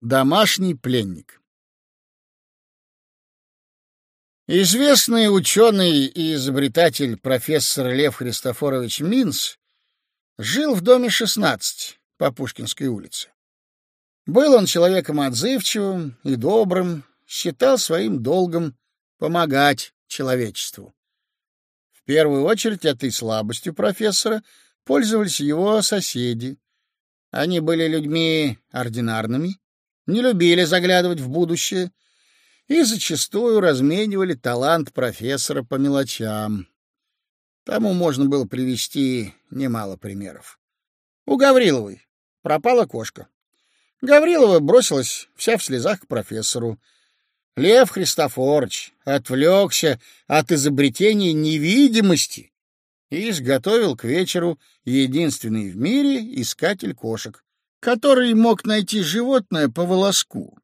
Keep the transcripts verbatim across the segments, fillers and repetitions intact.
Домашний пленник. Известный ученый и изобретатель профессор Лев Христофорович Минц жил в доме шестнадцать по Пушкинской улице. Был он человеком отзывчивым и добрым, считал своим долгом помогать человечеству. В первую очередь этой слабостью профессора пользовались его соседи. Они были людьми ординарными, не любили заглядывать в будущее и зачастую разменивали талант профессора по мелочам. Тому можно было привести немало примеров. У Гавриловой пропала кошка. Гаврилова бросилась вся в слезах к профессору. Лев Христофорович отвлекся от изобретения невидимости и изготовил к вечеру единственный в мире искатель кошек, который мог найти животное по волоску.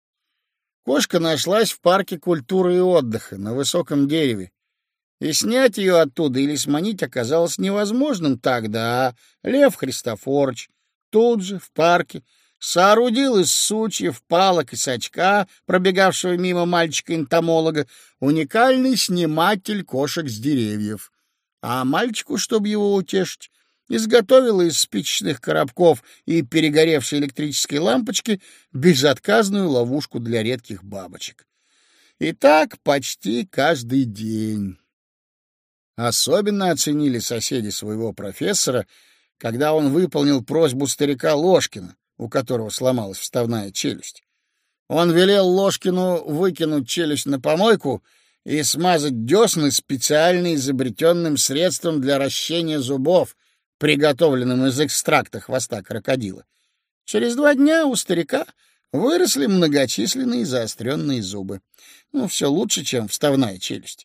Кошка нашлась в парке культуры и отдыха на высоком дереве, и снять ее оттуда или сманить оказалось невозможным. Тогда Лев Христофорович тут же в парке соорудил из сучьев, палок и сачка, пробегавшего мимо мальчика-энтомолога, уникальный сниматель кошек с деревьев. А мальчику, чтобы его утешить, изготовила из спичечных коробков и перегоревшей электрической лампочки безотказную ловушку для редких бабочек. И так почти каждый день. Особенно оценили соседи своего профессора, когда он выполнил просьбу старика Ложкина, у которого сломалась вставная челюсть. Он велел Ложкину выкинуть челюсть на помойку и смазать десны специально изобретенным средством для ращения зубов, приготовленным из экстракта хвоста крокодила. Через два дня у старика выросли многочисленные заостренные зубы. Ну, все лучше, чем вставная челюсть.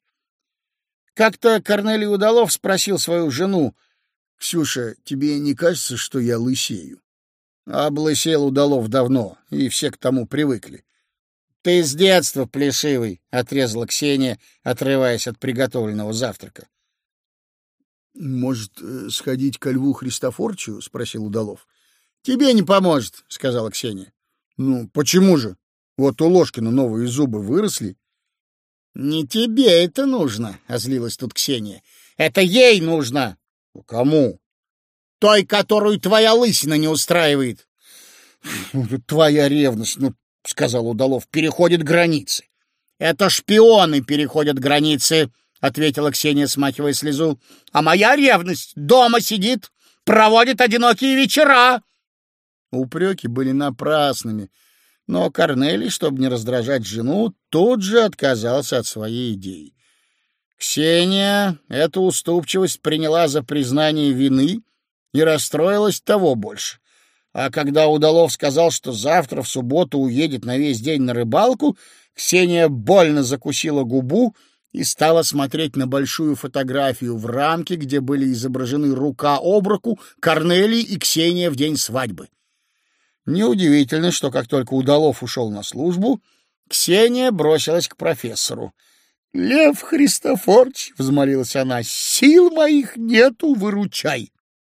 Как-то Корнелий Удалов спросил свою жену: «Ксюша, тебе не кажется, что я лысею?» Облысел Удалов давно, и все к тому привыкли. «Ты с детства плешивый», — отрезала Ксения, отрываясь от приготовленного завтрака. «Может, сходить ко Льву Христофорчу?» — спросил Удалов. «Тебе не поможет», — сказала Ксения. «Ну, почему же? Вот у Ложкина новые зубы выросли». «Не тебе это нужно», — озлилась тут Ксения. «Это ей нужно». «Кому?» «Той, которую твоя лысина не устраивает». «Твоя ревность, ну, — сказал Удалов, — переходит границы». «Это шпионы переходят границы», — ответила Ксения, смахивая слезу. «А моя ревность дома сидит, проводит одинокие вечера». Упреки были напрасными, но Корнелий, чтобы не раздражать жену, тут же отказался от своей идеи. Ксения эту уступчивость приняла за признание вины и расстроилась того больше. А когда Удалов сказал, что завтра в субботу уедет на весь день на рыбалку, Ксения больно закусила губу и стала смотреть на большую фотографию в рамке, где были изображены рука об руку Корнелий и Ксения в день свадьбы. Неудивительно, что как только Удалов ушел на службу, Ксения бросилась к профессору. «Лев Христофорович, — взмолилась она, — сил моих нету, выручай!»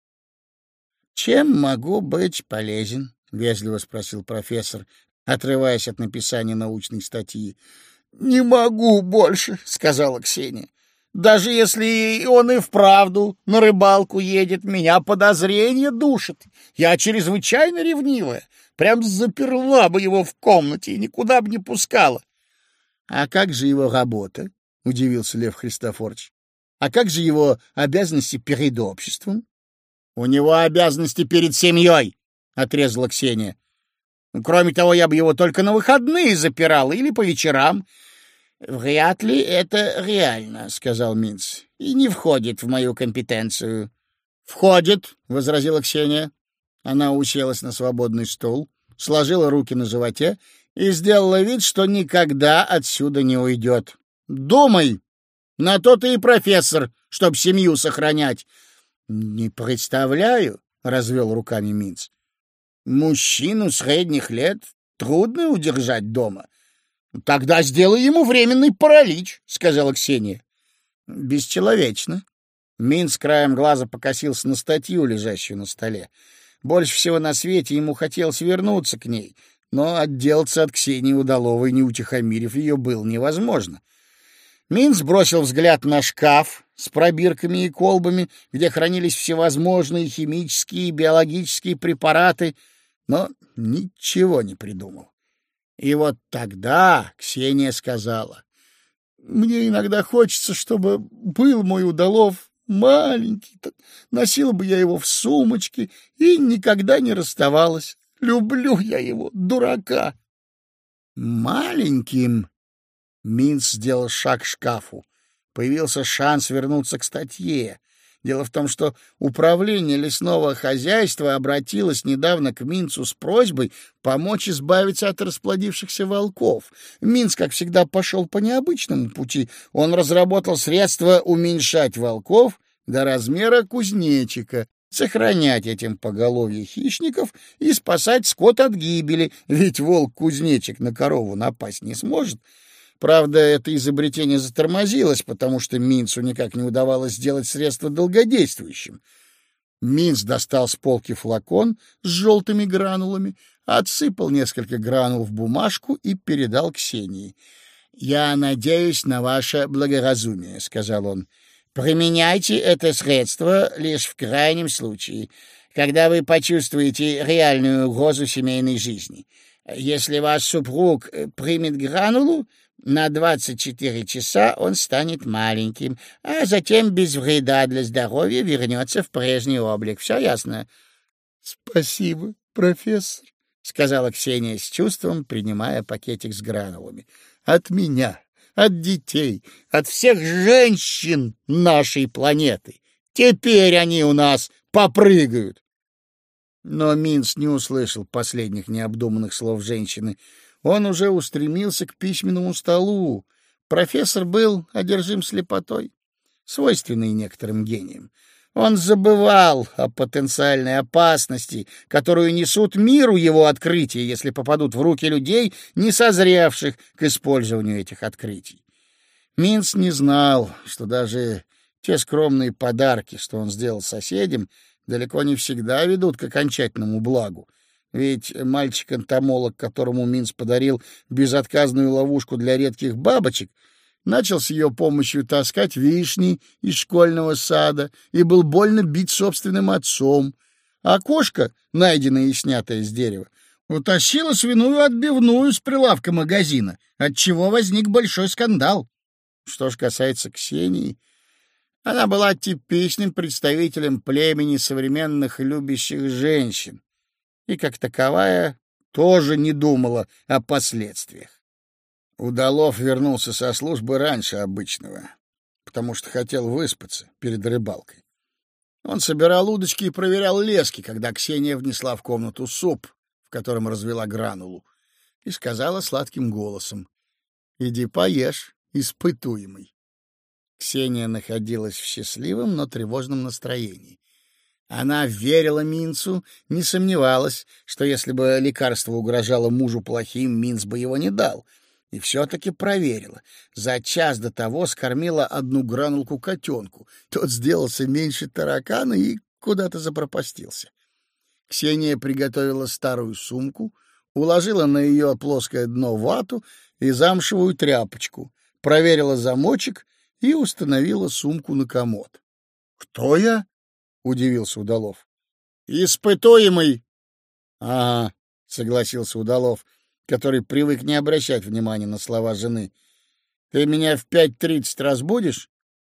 «Чем могу быть полезен?» — вежливо спросил профессор, отрываясь от написания научной статьи. «Не могу больше, — сказала Ксения. Даже если он и вправду на рыбалку едет, меня подозрение душит. Я чрезвычайно ревнивая, прям заперла бы его в комнате и никуда бы не пускала». «А как же его работа?» — удивился Лев Христофорович. «А как же его обязанности перед обществом?» «У него обязанности перед семьей», — отрезала Ксения. «Кроме того, я бы его только на выходные запирала или по вечерам». «Вряд ли это реально, — сказал Минц, — и не входит в мою компетенцию». «Входит, — возразила Ксения». Она уселась на свободный стул, сложила руки на животе и сделала вид, что никогда отсюда не уйдет. «Думай! На то ты и профессор, чтоб семью сохранять». «Не представляю, — развел руками Минц. — Мужчину средних лет трудно удержать дома». «Тогда сделай ему временный паралич», — сказала Ксения. «Бесчеловечно». Минц краем глаза покосился на статью, лежащую на столе. Больше всего на свете ему хотелось вернуться к ней, но отделаться от Ксении Удаловой, не утихомирив ее, было невозможно. Минц бросил взгляд на шкаф с пробирками и колбами, где хранились всевозможные химические и биологические препараты, но ничего не придумал. И вот тогда Ксения сказала: «Мне иногда хочется, чтобы был мой Удалов маленький, носила бы я его в сумочке и никогда не расставалась. Люблю я его, дурака». «Маленьким?» Минц сделал шаг к шкафу. Появился шанс вернуться к статье. Дело в том, что управление лесного хозяйства обратилось недавно к Минцу с просьбой помочь избавиться от расплодившихся волков. Минц, как всегда, пошел по необычному пути. Он разработал средства уменьшать волков до размера кузнечика, сохранять этим поголовье хищников и спасать скот от гибели, ведь волк-кузнечик на корову напасть не сможет. Правда, это изобретение затормозилось, потому что Минцу никак не удавалось сделать средство долгодействующим. Минц достал с полки флакон с желтыми гранулами, отсыпал несколько гранул в бумажку и передал Ксении. «Я надеюсь на ваше благоразумие», — сказал он. «Применяйте это средство лишь в крайнем случае, когда вы почувствуете реальную угрозу семейной жизни. Если ваш супруг примет гранулу, на двадцать четыре часа он станет маленьким, а затем без вреда для здоровья вернется в прежний облик. Все ясно?» «Спасибо, профессор», — сказала Ксения с чувством, принимая пакетик с гранулами. «От меня, от детей, от всех женщин нашей планеты. Теперь они у нас попрыгают». Но Минц не услышал последних необдуманных слов женщины. Он уже устремился к письменному столу. Профессор был одержим слепотой, свойственной некоторым гениям. Он забывал о потенциальной опасности, которую несут миру его открытия, если попадут в руки людей, не созревших к использованию этих открытий. Минц не знал, что даже те скромные подарки, что он сделал соседям, далеко не всегда ведут к окончательному благу. Ведь мальчик-энтомолог, которому Минц подарил безотказную ловушку для редких бабочек, начал с ее помощью таскать вишни из школьного сада и был больно бить собственным отцом. А кошка, найденная и снятая с дерева, утащила свиную отбивную с прилавка магазина, отчего возник большой скандал. Что ж касается Ксении, она была типичным представителем племени современных любящих женщин и, как таковая, тоже не думала о последствиях. Удалов вернулся со службы раньше обычного, потому что хотел выспаться перед рыбалкой. Он собирал удочки и проверял лески, когда Ксения внесла в комнату суп, в котором развела гранулу, и сказала сладким голосом: «Иди поешь, испытуемый». Ксения находилась в счастливом, но тревожном настроении. Она верила Минцу, не сомневалась, что если бы лекарство угрожало мужу плохим, Минц бы его не дал. И все-таки проверила. За час до того скормила одну гранулку котенку. Тот сделался меньше таракана и куда-то запропастился. Ксения приготовила старую сумку, уложила на ее плоское дно вату и замшевую тряпочку, проверила замочек и установила сумку на комод. — Кто я? — удивился Удалов. — Испытуемый. — Ага, — согласился Удалов, который привык не обращать внимания на слова жены. — Ты меня в пять тридцать разбудишь?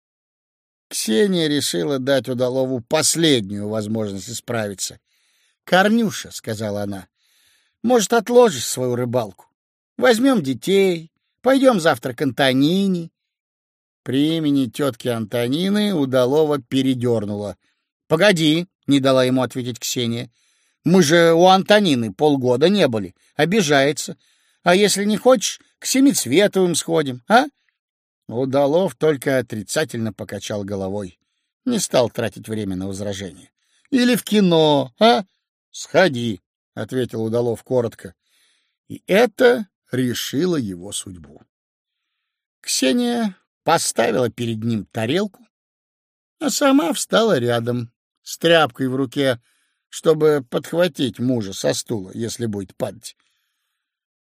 Ксения решила дать Удалову последнюю возможность исправиться. — Корнюша, — сказала она, — может, отложишь свою рыбалку? Возьмем детей, пойдем завтра к Антонине. При имени тетки Антонины Удалова передернула. — Погоди, — не дала ему ответить Ксения. — Мы же у Антонины полгода не были. Обижается. А если не хочешь, к Семицветовым сходим, а? Удалов только отрицательно покачал головой. Не стал тратить время на возражения. — Или в кино, а? — Сходи, — ответил Удалов коротко. И это решило его судьбу. Ксения поставила перед ним тарелку, а сама встала рядом с тряпкой в руке, чтобы подхватить мужа со стула, если будет падать.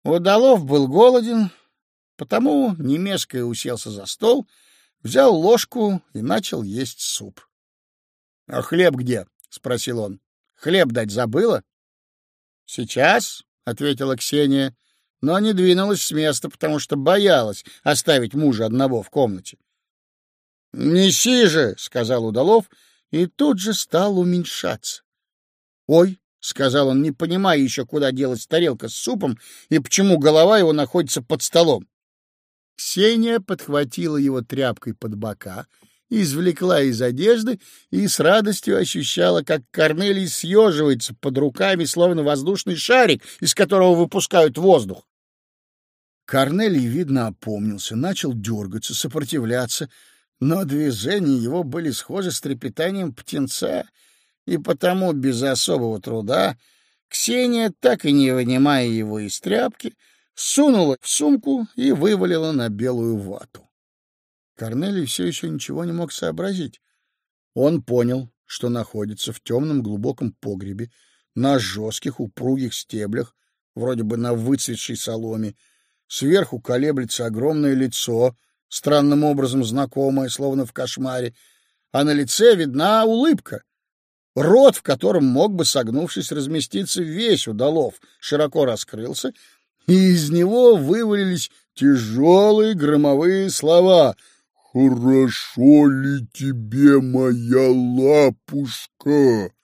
Удалов был голоден, потому, не мешкая, уселся за стол, взял ложку и начал есть суп. — А хлеб где? — спросил он. — Хлеб дать забыла? — Сейчас, — ответила Ксения, но не двинулась с места, потому что боялась оставить мужа одного в комнате. — Неси же, — сказал Удалов, и тут же стал уменьшаться. — Ой, — сказал он, не понимая еще, куда делась тарелка с супом и почему голова его находится под столом. Ксения подхватила его тряпкой под бока, извлекла из одежды и с радостью ощущала, как Корнелий съеживается под руками, словно воздушный шарик, из которого выпускают воздух. Корнелий, видно, опомнился, начал дергаться, сопротивляться, но движения его были схожи с трепетанием птенца, и потому без особого труда Ксения, так и не вынимая его из тряпки, сунула в сумку и вывалила на белую вату. Корнелий все еще ничего не мог сообразить. Он понял, что находится в темном глубоком погребе, на жестких упругих стеблях, вроде бы на выцветшей соломе. Сверху колеблется огромное лицо, странным образом знакомое, словно в кошмаре, а на лице видна улыбка. Рот, в котором мог бы, согнувшись, разместиться весь Удалов, широко раскрылся, и из него вывалились тяжелые громовые слова: «Хорошо ли тебе, моя лапушка?»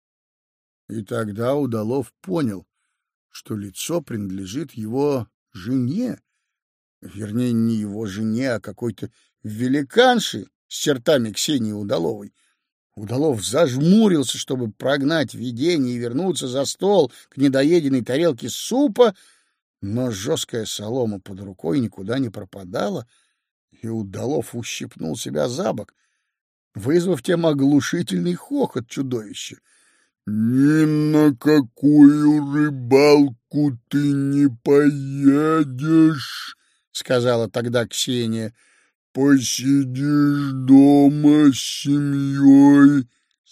И тогда Удалов понял, что лицо принадлежит его жене, вернее, не его жене, а какой-то великанше с чертами Ксении Удаловой. Удалов зажмурился, чтобы прогнать видение и вернуться за стол к недоеденной тарелке супа, но жесткая солома под рукой никуда не пропадала, и Удалов ущипнул себя за бок, вызвав тем оглушительный хохот чудовища. — Ни на какую рыбалку ты не поедешь, — сказала тогда Ксения. — Посидишь дома с семьей.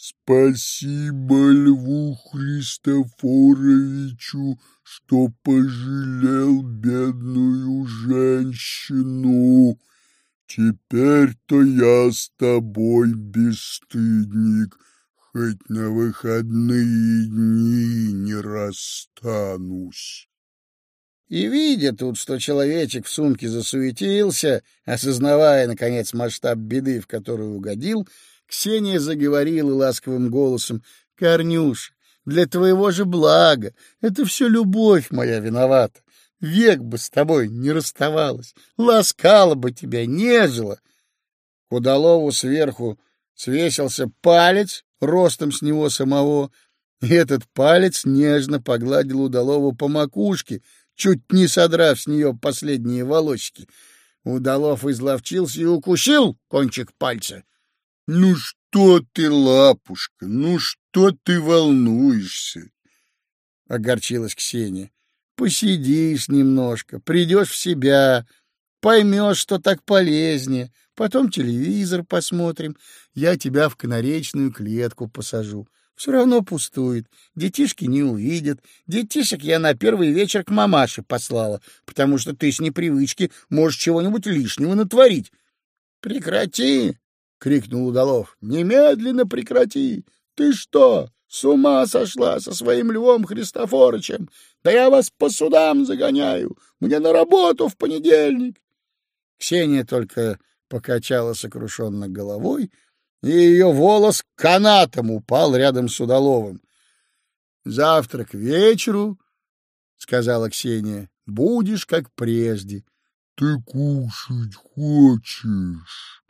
Спасибо Льву Христофоровичу, что пожалел бедную женщину. Теперь-то я с тобой, бесстыдник, хоть на выходные дни не расстанусь. И, видя тут, что человечек в сумке засуетился, осознавая, наконец, масштаб беды, в которую угодил, Ксения заговорила ласковым голосом: — Корнюша, для твоего же блага, это все любовь моя виновата. Век бы с тобой не расставалась, ласкала бы тебя, нежила. К Удалову сверху свесился палец ростом с него самого, и этот палец нежно погладил Удалову по макушке, чуть не содрав с нее последние волосики. Удалов изловчился и укусил кончик пальца. — Ну что ты, лапушка, ну что ты волнуешься? — огорчилась Ксения. — Посидишь немножко, придешь в себя, поймешь, что так полезнее, потом телевизор посмотрим, я тебя в канаречную клетку посажу. Все равно пустует, детишки не увидят. Детишек я на первый вечер к мамаше послала, потому что ты с непривычки можешь чего-нибудь лишнего натворить. — Прекрати! — крикнул Удалов. — Немедленно прекрати! Ты что, с ума сошла со своим Львом Христофорычем? Да я вас по судам загоняю! Мне на работу в понедельник! Ксения только покачала сокрушенно головой, и ее волос канатом упал рядом с Удаловым. — Завтра к вечеру, — сказала Ксения, — будешь как прежде. — Ты кушать хочешь?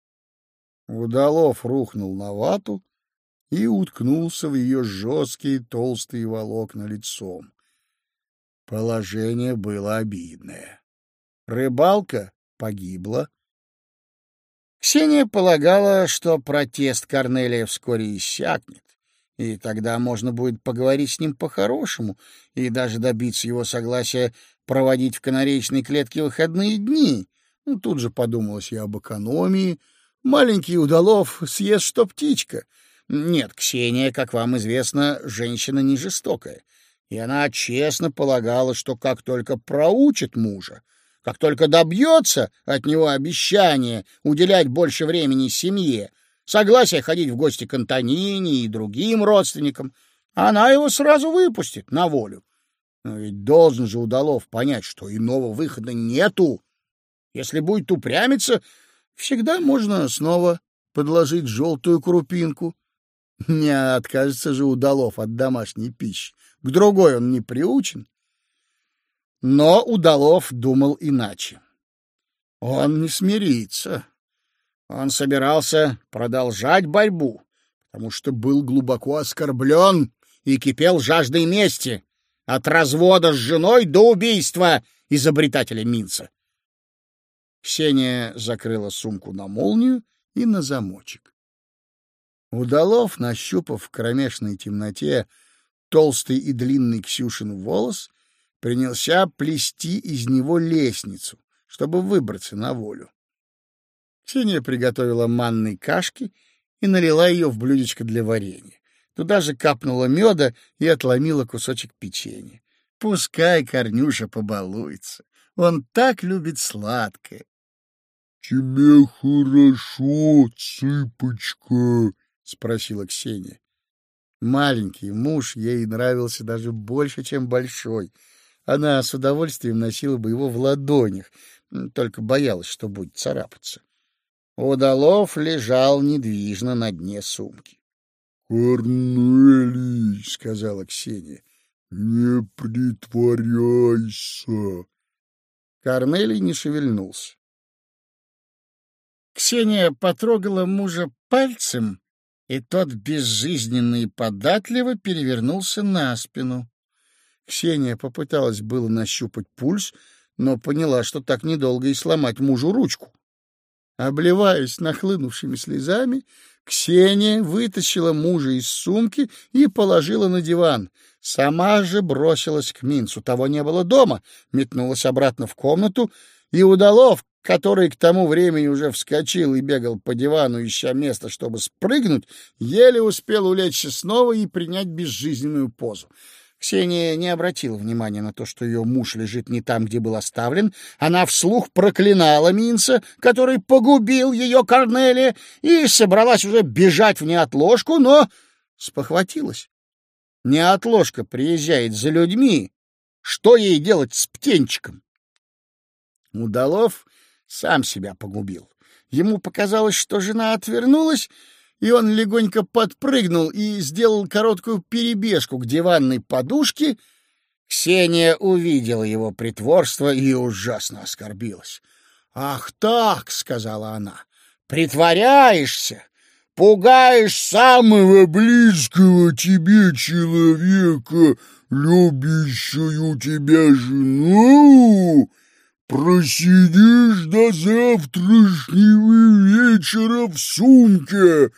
Удалов рухнул на вату и уткнулся в ее жесткие толстые волокна лицом. Положение было обидное. Рыбалка погибла. Ксения полагала, что протест Корнелия вскоре иссякнет, и тогда можно будет поговорить с ним по-хорошему и даже добиться его согласия проводить в канареечной клетке выходные дни. Ну, тут же подумалось и об экономии. Маленький Удалов съест, что птичка. Нет, Ксения, как вам известно, женщина не жестокая. И она честно полагала, что как только проучит мужа, как только добьется от него обещания уделять больше времени семье, согласия ходить в гости к Антонине и другим родственникам, она его сразу выпустит на волю. Но ведь должен же Удалов понять, что иного выхода нету. Если будет упрямиться, всегда можно снова подложить желтую крупинку. Не откажется же Удалов от домашней пищи. К другой он не приучен. Но Удалов думал иначе. Он не смирится. Он собирался продолжать борьбу, потому что был глубоко оскорблен и кипел жаждой мести, от развода с женой до убийства изобретателя Минца. Ксения закрыла сумку на молнию и на замочек. Удалов, нащупав в кромешной темноте толстый и длинный Ксюшин волос, принялся плести из него лестницу, чтобы выбраться на волю. Ксения приготовила манной кашки и налила ее в блюдечко для варенья. Туда же капнула меда и отломила кусочек печенья. Пускай Корнюша побалуется. Он так любит сладкое. — Тебе хорошо, цыпочка? — спросила Ксения. Маленький муж ей нравился даже больше, чем большой. Она с удовольствием носила бы его в ладонях, только боялась, что будет царапаться. Удалов лежал недвижно на дне сумки. — Корнелий, — сказала Ксения, — не притворяйся. Корнелий не шевельнулся. Ксения потрогала мужа пальцем, и тот безжизненно и податливо перевернулся на спину. Ксения попыталась было нащупать пульс, но поняла, что так недолго и сломать мужу ручку. Обливаясь нахлынувшими слезами, Ксения вытащила мужа из сумки и положила на диван. Сама же бросилась к Минцу. Того не было дома, метнулась обратно в комнату, и Удалов, который к тому времени уже вскочил и бегал по дивану, ища место, чтобы спрыгнуть, еле успел улечься снова и принять безжизненную позу. Ксения не обратила внимания на то, что ее муж лежит не там, где был оставлен. Она вслух проклинала Минца, который погубил ее Корнелия, и собралась уже бежать в неотложку, но спохватилась. Неотложка приезжает за людьми. Что ей делать с птенчиком? Удалов сам себя погубил. Ему показалось, что жена отвернулась, и он легонько подпрыгнул и сделал короткую перебежку к диванной подушке. Ксения увидела его притворство и ужасно оскорбилась. — Ах так, — сказала она, — притворяешься, пугаешь самого близкого тебе человека, любящую тебя жену, просидишь до завтрашнего вечера в сумке,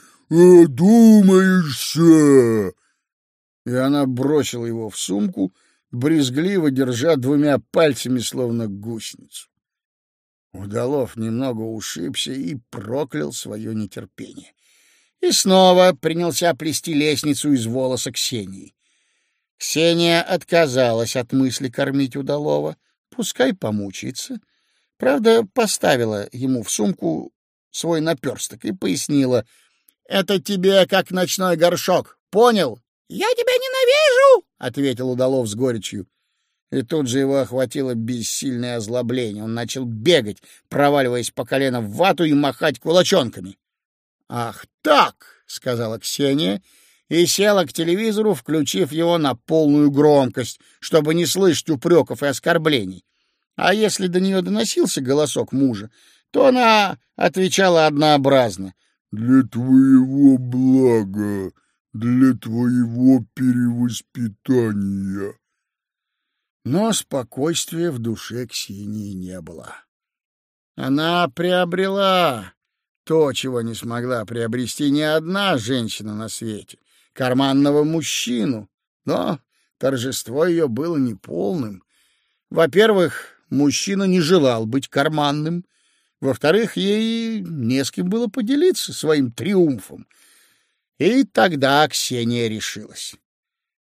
одумаешься. И она бросила его в сумку, брезгливо держа двумя пальцами, словно гусеницу. Удалов немного ушибся и проклял свое нетерпение. И снова принялся плести лестницу из волоса Ксении. Ксения отказалась от мысли кормить Удалова. Пускай помучается. Правда, поставила ему в сумку свой наперсток и пояснила: — Это тебе как ночной горшок, понял? — Я тебя ненавижу, — ответил Удалов с горечью. И тут же его охватило бессильное озлобление. Он начал бегать, проваливаясь по колено в вату и махать кулачонками. — Ах так, — сказала Ксения, и села к телевизору, включив его на полную громкость, чтобы не слышать упреков и оскорблений. А если до нее доносился голосок мужа, то она отвечала однообразно: «Для твоего блага, для твоего перевоспитания». Но спокойствия в душе Ксении не было. Она приобрела то, чего не смогла приобрести ни одна женщина на свете — карманного мужчину, но торжество ее было неполным. Во-первых, мужчина не желал быть карманным. Во-вторых, ей не с кем было поделиться своим триумфом. И тогда Ксения решилась.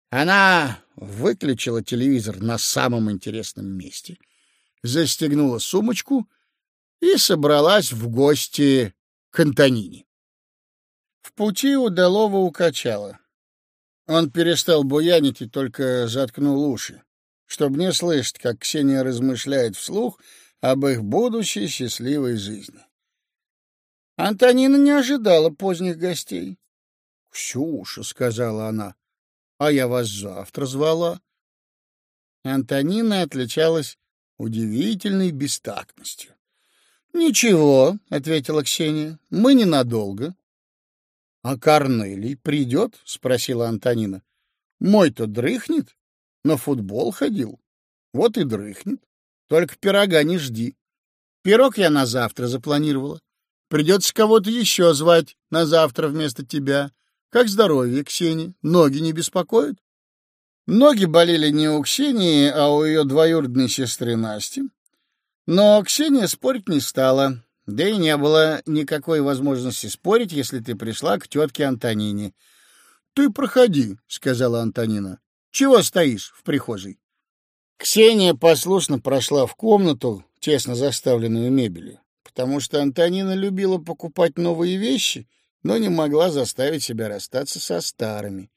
Она выключила телевизор на самом интересном месте, застегнула сумочку и собралась в гости к Антонине. В пути Удалова укачало. Он перестал буянить и только заткнул уши, чтобы не слышать, как Ксения размышляет вслух об их будущей счастливой жизни. Антонина не ожидала поздних гостей. — Ксюша, — сказала она, — а я вас завтра звала. Антонина отличалась удивительной бестактностью. — Ничего, — ответила Ксения, — мы ненадолго. — А Корнелий придет? — спросила Антонина. — Мой-то дрыхнет, на футбол ходил. Вот и дрыхнет. Только пирога не жди. Пирог я на завтра запланировала. Придется кого-то еще звать на завтра вместо тебя. Как здоровье, Ксения? Ноги не беспокоят? Ноги болели не у Ксении, а у ее двоюродной сестры Насти. Но Ксения спорить не стала, да и не было никакой возможности спорить, если ты пришла к тетке Антонине. — Ты проходи, — сказала Антонина. — Чего стоишь в прихожей? Ксения послушно прошла в комнату, тесно заставленную мебелью, потому что Антонина любила покупать новые вещи, но не могла заставить себя расстаться со старыми.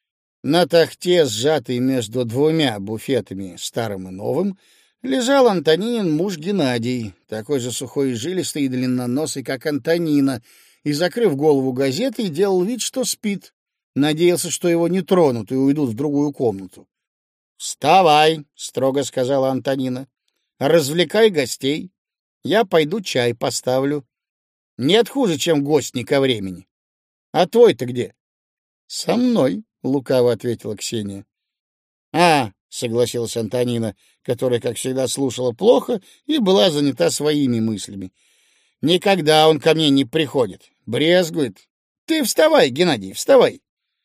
На тахте, сжатой между двумя буфетами, старым и новым, лежал Антонинин муж Геннадий, такой же сухой и жилистый и длинноносый, как Антонина, и, закрыв голову газетой, делал вид, что спит. Надеялся, что его не тронут и уйдут в другую комнату. — Вставай, — строго сказала Антонина. — Развлекай гостей. Я пойду чай поставлю. Нет хуже, чем гость не ко времени. А твой-то где? — Со мной, — лукаво ответила Ксения. — А, — согласилась Антонина, которая, как всегда, слушала плохо и была занята своими мыслями. — Никогда он ко мне не приходит. Брезгует. Ты вставай, Геннадий, вставай.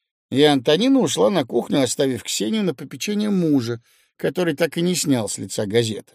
И Антонина ушла на кухню, оставив Ксению на попечение мужа, который так и не снял с лица газеты.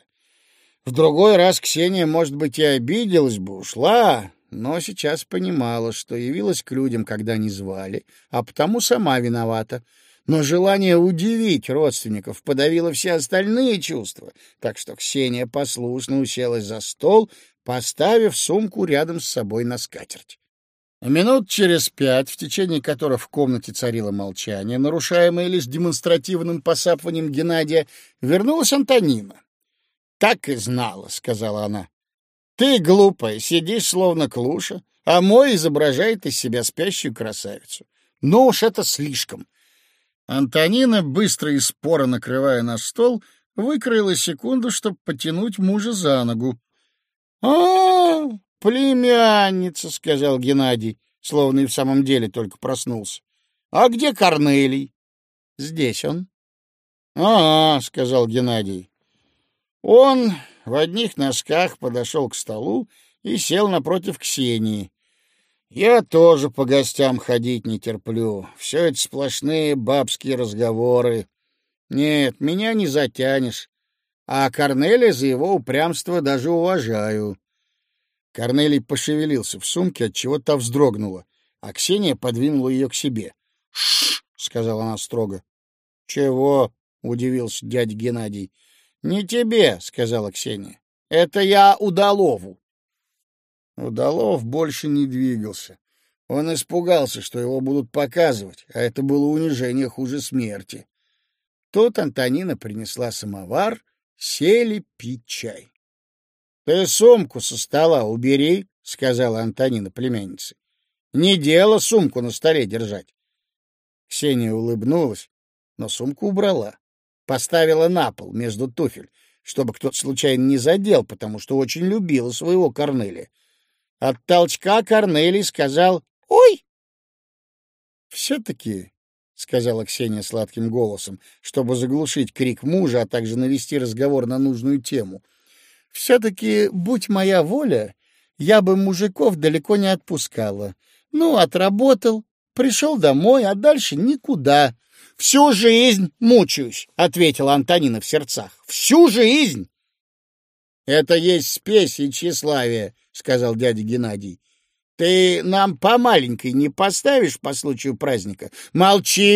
В другой раз Ксения, может быть, и обиделась бы, ушла, но сейчас понимала, что явилась к людям, когда не звали, а потому сама виновата. Но желание удивить родственников подавило все остальные чувства, так что Ксения послушно уселась за стол, поставив сумку рядом с собой на скатерть. Минут через пять, в течение которых в комнате царило молчание, нарушаемое лишь демонстративным посапыванием Геннадия, вернулась Антонина. — Так и знала, — сказала она. — Ты, глупая, сидишь словно клуша, а мой изображает из себя спящую красавицу. Ну уж это слишком. Антонина, быстро и споро накрывая на стол, выкроила секунду, чтобы потянуть мужа за ногу. — А, племянница, — сказал Геннадий, словно и в самом деле только проснулся. — А где Корнелий? — Здесь он. — А, — сказал Геннадий. Он в одних носках подошел к столу и сел напротив Ксении. Я тоже по гостям ходить не терплю. Все это сплошные бабские разговоры. Нет, меня не затянешь. А Корнелия за его упрямство даже уважаю. Корнелий пошевелился в сумке, отчего та вздрогнула, а Ксения подвинула ее к себе. — Ш-ш! — сказала она строго. — Чего? — удивился дядя Геннадий. — Не тебе, — сказала Ксения. — Это я Удалову. Удалов больше не двигался. Он испугался, что его будут показывать, а это было унижение хуже смерти. Тут Антонина принесла самовар, сели пить чай. — Ты сумку со стола убери, — сказала Антонина племяннице. — Не дело сумку на столе держать. Ксения улыбнулась, но сумку убрала. Поставила на пол между туфель, чтобы кто-то случайно не задел, потому что очень любила своего Корнелия. От толчка Корнелий сказал «Ой!» «Все-таки», — сказала Ксения сладким голосом, чтобы заглушить крик мужа, а также навести разговор на нужную тему, «все-таки, будь моя воля, я бы мужиков далеко не отпускала. Ну, отработал, пришел домой, а дальше никуда». «Всю жизнь мучаюсь», — ответила Антонина в сердцах. «Всю жизнь!» «Это есть спесь и тщеславие», — сказал дядя Геннадий. «Ты нам по маленькой не поставишь по случаю праздника?» «Молчи!»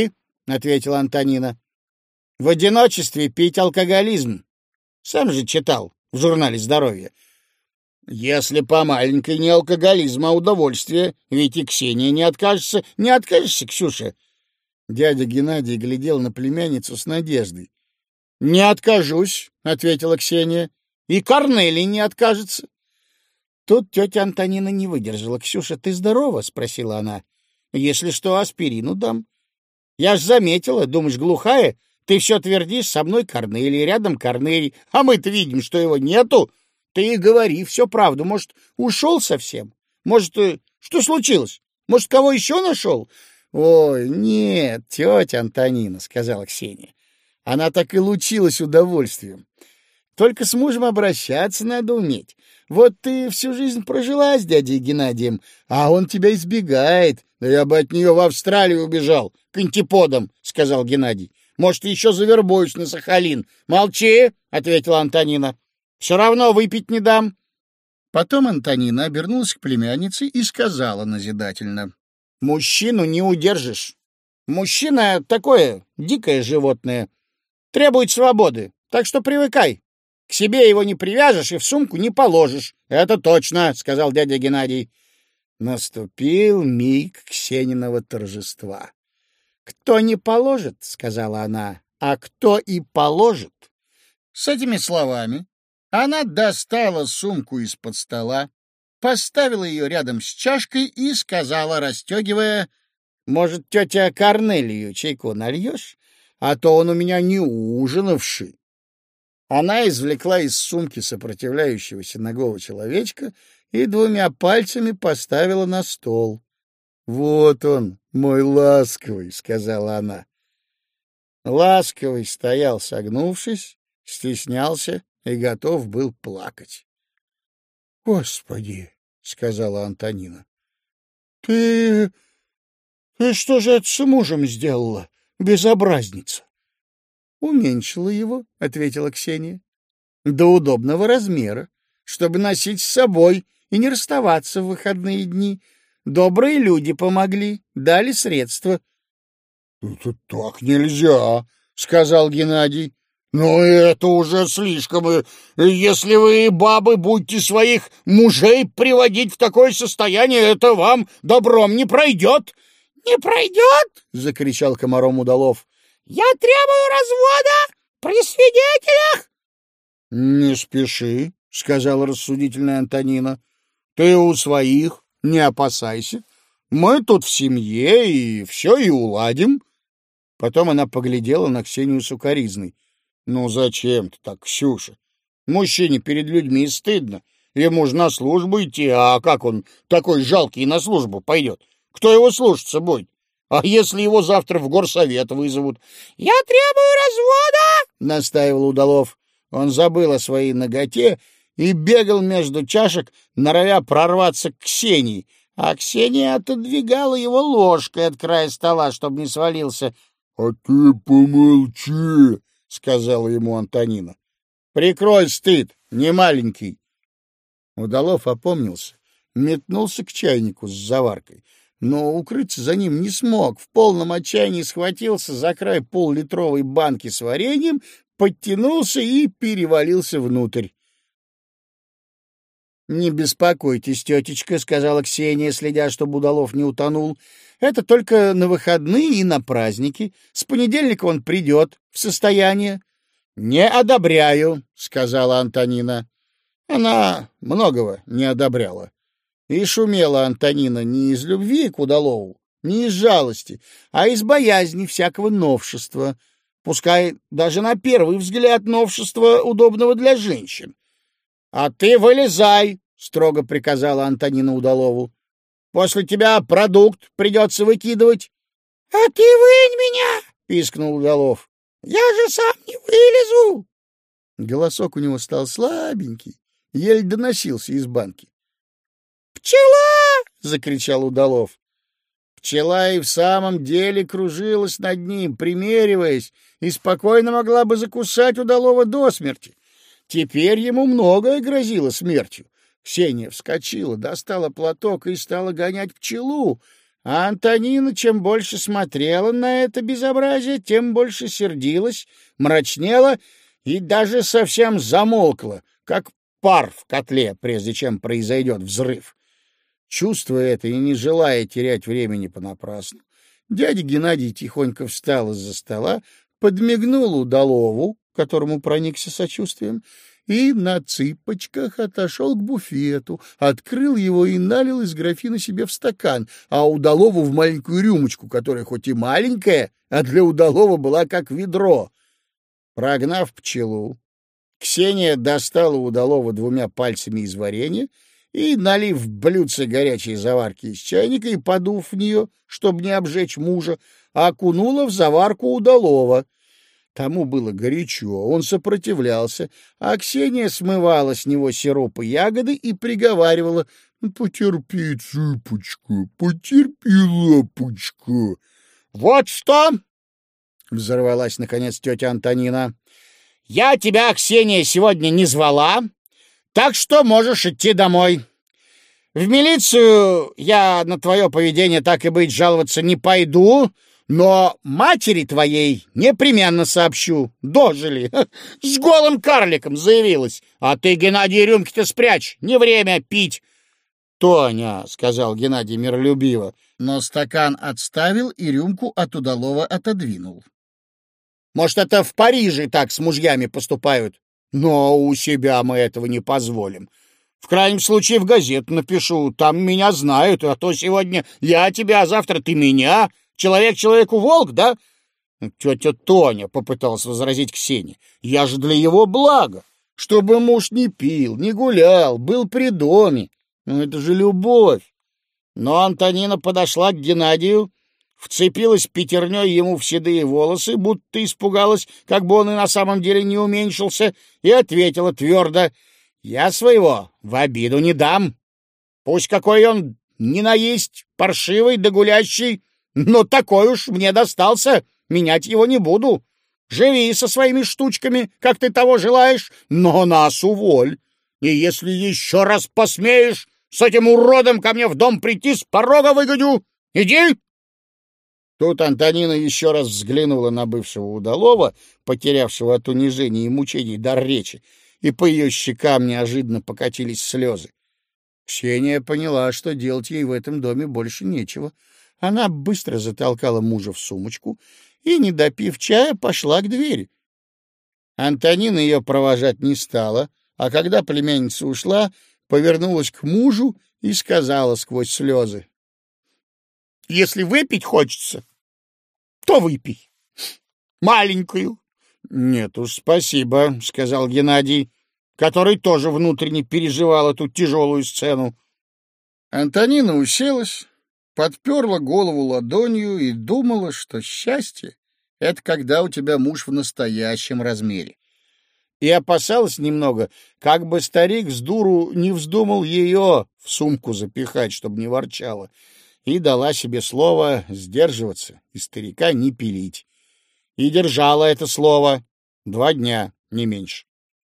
ответила Антонина. В одиночестве пить алкоголизм. Сам же читал в журнале «Здоровье». Если по маленькой не алкоголизм, а удовольствие, ведь и Ксения не откажется. Не откажешься, Ксюша? Дядя Геннадий глядел на племянницу с надеждой. — Не откажусь, — ответила Ксения. — И Корнелий не откажется. Тут тетя Антонина не выдержала. — Ксюша, ты здорова? — спросила она. — Если что, аспирину дам. — Я ж заметила, думаешь, глухая? Ты все твердишь, со мной Корнелий, рядом Корнелий, а мы-то видим, что его нету. Ты и говори всю правду. Может, ушел совсем? Может, что случилось? Может, кого еще нашел? — Ой, нет, тетя Антонина, — сказала Ксения. Она так и лучилась удовольствием. Только с мужем обращаться надо уметь. Вот ты всю жизнь прожила с дядей Геннадием, а он тебя избегает. — Да я бы от нее в Австралию убежал, к антиподам, — сказал Геннадий. — Может, еще завербуюсь на Сахалин. — Молчи, — ответила Антонина. — Все равно выпить не дам. Потом Антонина обернулась к племяннице и сказала назидательно. — Мужчину не удержишь. Мужчина такое дикое животное. Требует свободы, так что привыкай. К себе его не привяжешь и в сумку не положишь. — Это точно, — сказал дядя Геннадий. Наступил миг Ксениного торжества. — Кто не положит, — сказала она, — а кто и положит. С этими словами она достала сумку из-под стола, поставила ее рядом с чашкой и сказала, расстегивая: — Может, тетя Корнелию чайку нальешь? А то он у меня не ужинавший. Она извлекла из сумки сопротивляющегося нагого человечка и двумя пальцами поставила на стол. — Вот он, мой ласковый, — сказала она. Ласковый стоял, согнувшись, стеснялся и готов был плакать. — Господи, — сказала Антонина, — ты... ты что же это с мужем сделала, безобразница? — Уменьшила его, — ответила Ксения, — до удобного размера, чтобы носить с собой и не расставаться в выходные дни. Добрые люди помогли, дали средства. — Это так нельзя, — сказал Геннадий. — Но это уже слишком. Если вы, бабы, будете своих мужей приводить в такое состояние, это вам добром не пройдет. — Не пройдет? — закричал комаром Удалов. — Я требую развода при свидетелях. — Не спеши, — сказала рассудительная Антонина. — Ты у своих не опасайся. Мы тут в семье, и все и уладим. Потом она поглядела на Ксению сукоризной. — Ну зачем ты так, Ксюша? Мужчине перед людьми стыдно. Ему же на службу идти, а как он такой жалкий на службу пойдет? Кто его слушаться будет? А если его завтра в горсовет вызовут? — Я требую развода, — настаивал Удалов. Он забыл о своей наготе и бегал между чашек, норовя прорваться к Ксении, а Ксения отодвигала его ложкой от края стола, чтобы не свалился. — А ты помолчи, — сказала ему Антонина. — Прикрой стыд, не маленький. Удалов опомнился, метнулся к чайнику с заваркой, но укрыться за ним не смог. В полном отчаянии схватился за край поллитровой банки с вареньем, подтянулся и перевалился внутрь. — Не беспокойтесь, тетечка, — сказала Ксения, следя, чтобы Удалов не утонул. — Это только на выходные и на праздники. С понедельника он придет в состояние. — Не одобряю, — сказала Антонина. Она многого не одобряла. И шумела Антонина не из любви к Удалову, не из жалости, а из боязни всякого новшества, пускай даже на первый взгляд новшества, удобного для женщин. — А ты вылезай, — строго приказала Антонина Удалову. — После тебя продукт придется выкидывать. — А ты вынь меня, — пискнул Удалов. — Я же сам не вылезу. Голосок у него стал слабенький, еле доносился из банки. «Пчела!» — закричал Удалов. Пчела и в самом деле кружилась над ним, примериваясь, и спокойно могла бы закусать Удалова до смерти. Теперь ему многое грозило смертью. Ксения вскочила, достала платок и стала гонять пчелу. А Антонина, чем больше смотрела на это безобразие, тем больше сердилась, мрачнела и даже совсем замолкла, как пар в котле, прежде чем произойдет взрыв. Чувствуя это и не желая терять времени понапрасну, дядя Геннадий тихонько встал из-за стола, подмигнул Удалову, которому проникся сочувствием, и на цыпочках отошел к буфету, открыл его и налил из графина себе в стакан, а Удалову в маленькую рюмочку, которая хоть и маленькая, а для Удалова была как ведро. Прогнав пчелу, Ксения достала Удалова двумя пальцами из варенья и, налив в блюдце горячей заварки из чайника и подув в нее, чтобы не обжечь мужа, окунула в заварку Удалова. Тому было горячо, он сопротивлялся, а Ксения смывала с него сироп и ягоды и приговаривала: «Потерпи, цыпочка, потерпи, лапочка». «Вот что!» — взорвалась, наконец, тетя Антонина. «Я тебя, Ксения, сегодня не звала, так что можешь идти домой. В милицию я на твое поведение, так и быть, жаловаться не пойду, но матери твоей непременно сообщу. Дожили. С голым карликом заявилась. А ты, Геннадий, рюмки-то спрячь. Не время пить». «Тоня», — сказал Геннадий миролюбиво, но стакан отставил и рюмку от Удалова отодвинул. «Может, это в Париже так с мужьями поступают? Но у себя мы этого не позволим. В крайнем случае в газету напишу, там меня знают, а то сегодня я тебя, а завтра ты меня. Человек человеку волк, да?» «Тетя Тоня», — попыталась возразить Ксения, — «я же для его блага, чтобы муж не пил, не гулял, был при доме. Ну, это же любовь». Но Антонина подошла к Геннадию, вцепилась пятерней ему в седые волосы, будто испугалась, как бы он и на самом деле не уменьшился, и ответила твердо: «Я своего в обиду не дам. Пусть какой он ни наесть, паршивый да гулящий, но такой уж мне достался, менять его не буду. Живи со своими штучками, как ты того желаешь, но нас уволь. И если еще раз посмеешь с этим уродом ко мне в дом прийти, с порога выгоню. Иди!» Тут Антонина еще раз взглянула на бывшего Удалова, потерявшего от унижения и мучений дар речи, и по ее щекам неожиданно покатились слезы. Ксения поняла, что делать ей в этом доме больше нечего. Она быстро затолкала мужа в сумочку и, не допив чая, пошла к двери. Антонина ее провожать не стала, а когда племянница ушла, повернулась к мужу и сказала сквозь слезы: «Если выпить хочется, то выпей. Маленькую». «Нет уж, спасибо», — сказал Геннадий, который тоже внутренне переживал эту тяжелую сцену. Антонина уселась, подперла голову ладонью и думала, что счастье — это когда у тебя муж в настоящем размере. И опасалась немного, как бы старик с дуру не вздумал ее в сумку запихать, чтобы не ворчала, и дала себе слово сдерживаться и старика не пилить. И держала это слово два дня, не меньше.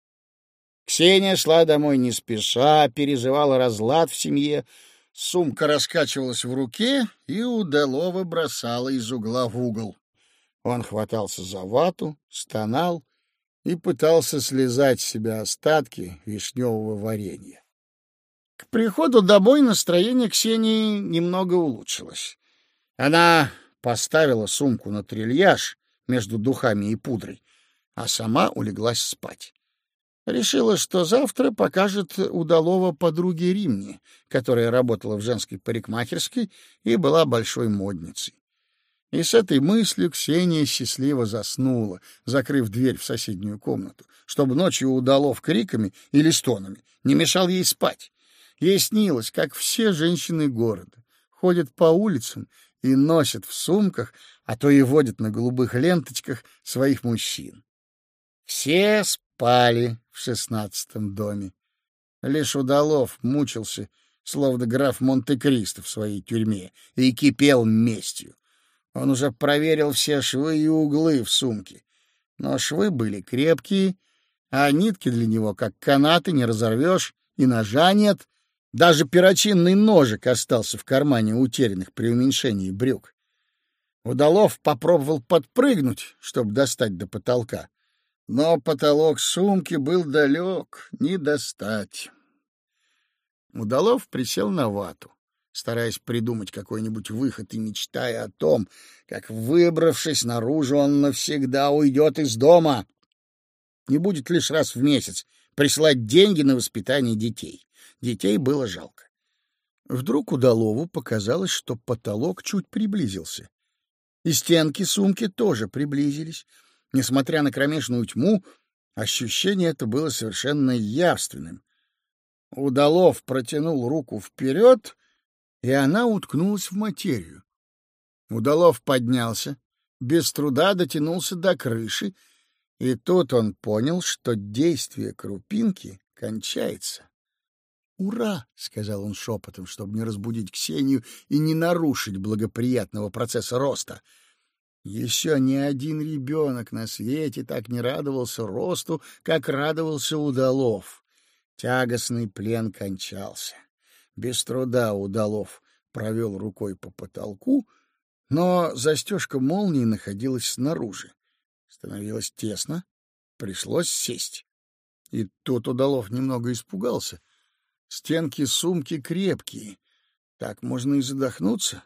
Ксения шла домой не спеша, переживала разлад в семье. Сумка раскачивалась в руке и Удалова бросала из угла в угол. Он хватался за вату, стонал и пытался слезать с себя остатки вишневого варенья. К приходу домой настроение Ксении немного улучшилось. Она поставила сумку на трильяж между духами и пудрой, а сама улеглась спать. Решила, что завтра покажет Удалова подруге Римне, которая работала в женской парикмахерской и была большой модницей. И с этой мыслью Ксения счастливо заснула, закрыв дверь в соседнюю комнату, чтобы ночью Удалов криками или стонами не мешал ей спать. Ей снилось, как все женщины города ходят по улицам и носят в сумках, а то и водят на голубых ленточках своих мужчин. Все спали в шестнадцатом доме. Лишь Удалов мучился, словно граф Монте-Кристо в своей тюрьме, и кипел местью. Он уже проверил все швы и углы в сумке, но швы были крепкие, а нитки для него, как канаты, не разорвешь, и ножа нет, Даже перочинный ножик остался в кармане утерянных при уменьшении брюк. Удалов попробовал подпрыгнуть, чтобы достать до потолка, но потолок сумки был далек, не достать. Удалов присел на вату, стараясь придумать какой-нибудь выход и мечтая о том, как, выбравшись наружу, он навсегда уйдет из дома. Не будет лишь раз в месяц присылать деньги на воспитание детей. Детей было жалко. Вдруг Удалову показалось, что потолок чуть приблизился. И стенки сумки тоже приблизились. Несмотря на кромешную тьму, ощущение это было совершенно явственным. Удалов протянул руку вперед, и она уткнулась в материю. Удалов поднялся, без труда дотянулся до крыши, и тут он понял, что действие крупинки кончается. «Ура!» — сказал он шепотом, чтобы не разбудить Ксению и не нарушить благоприятного процесса роста. Еще ни один ребенок на свете так не радовался росту, как радовался Удалов. Тягостный плен кончался. Без труда Удалов провел рукой по потолку, но застежка молнии находилась снаружи. Становилось тесно, пришлось сесть. И тут Удалов немного испугался. Стенки сумки крепкие. Так можно и задохнуться.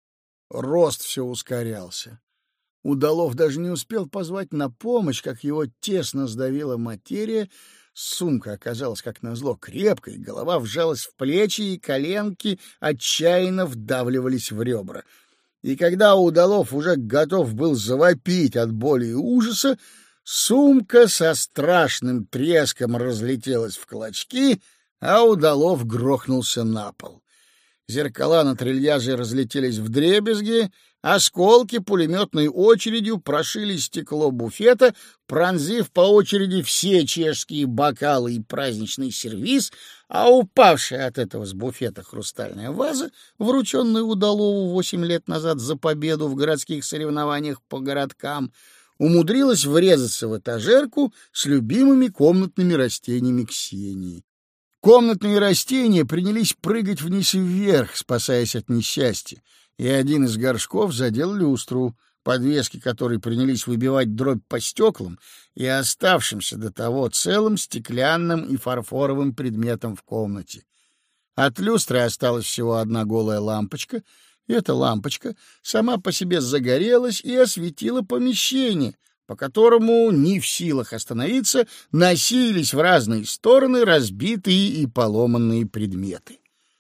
Рост все ускорялся. Удалов даже не успел позвать на помощь, как его тесно сдавила материя. Сумка оказалась, как назло, крепкой, голова вжалась в плечи, и коленки отчаянно вдавливались в ребра. И когда Удалов уже готов был завопить от боли и ужаса, сумка со страшным треском разлетелась в клочки, а Удалов грохнулся на пол. Зеркала на трильяже разлетелись вдребезги, осколки пулеметной очередью прошили стекло буфета, пронзив по очереди все чешские бокалы и праздничный сервиз, а упавшая от этого с буфета хрустальная ваза, врученная Удалову восемь лет назад за победу в городских соревнованиях по городкам, умудрилась врезаться в этажерку с любимыми комнатными растениями Ксении. Комнатные растения принялись прыгать вниз и вверх, спасаясь от несчастья, и один из горшков задел люстру, подвески которой принялись выбивать дробь по стеклам и оставшимся до того целым стеклянным и фарфоровым предметом в комнате. От люстры осталась всего одна голая лампочка, и эта лампочка сама по себе загорелась и осветила помещение, по которому, не в силах остановиться, носились в разные стороны разбитые и поломанные предметы.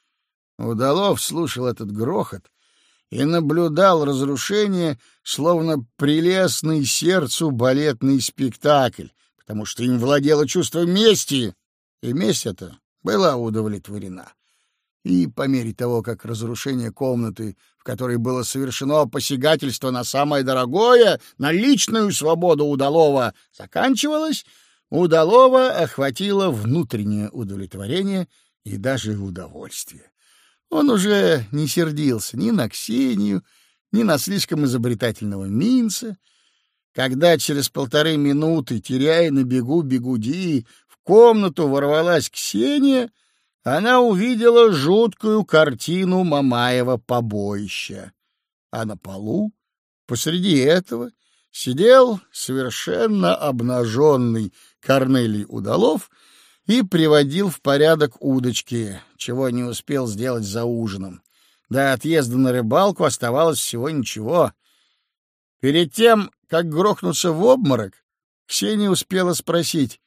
Удалов слушал этот грохот и наблюдал разрушение, словно прелестный сердцу балетный спектакль, потому что им владело чувство мести, и месть эта была удовлетворена. И по мере того, как разрушение комнаты, в которой было совершено посягательство на самое дорогое, на личную свободу Удалова, заканчивалось, Удалова охватило внутреннее удовлетворение и даже удовольствие. Он уже не сердился ни на Ксению, ни на слишком изобретательного Минца. Когда через полторы минуты, теряя на бегу бегуди, в комнату ворвалась Ксения, она увидела жуткую картину Мамаева побоища. А на полу, посреди этого, сидел совершенно обнаженный Корнелий Удалов и приводил в порядок удочки, чего не успел сделать за ужином. До отъезда на рыбалку оставалось всего ничего. Перед тем, как грохнуться в обморок, Ксения успела спросить: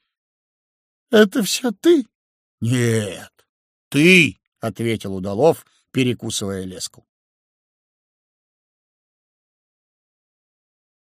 — Это все ты? — Нет. — Ты, — ответил Удалов, перекусывая леску.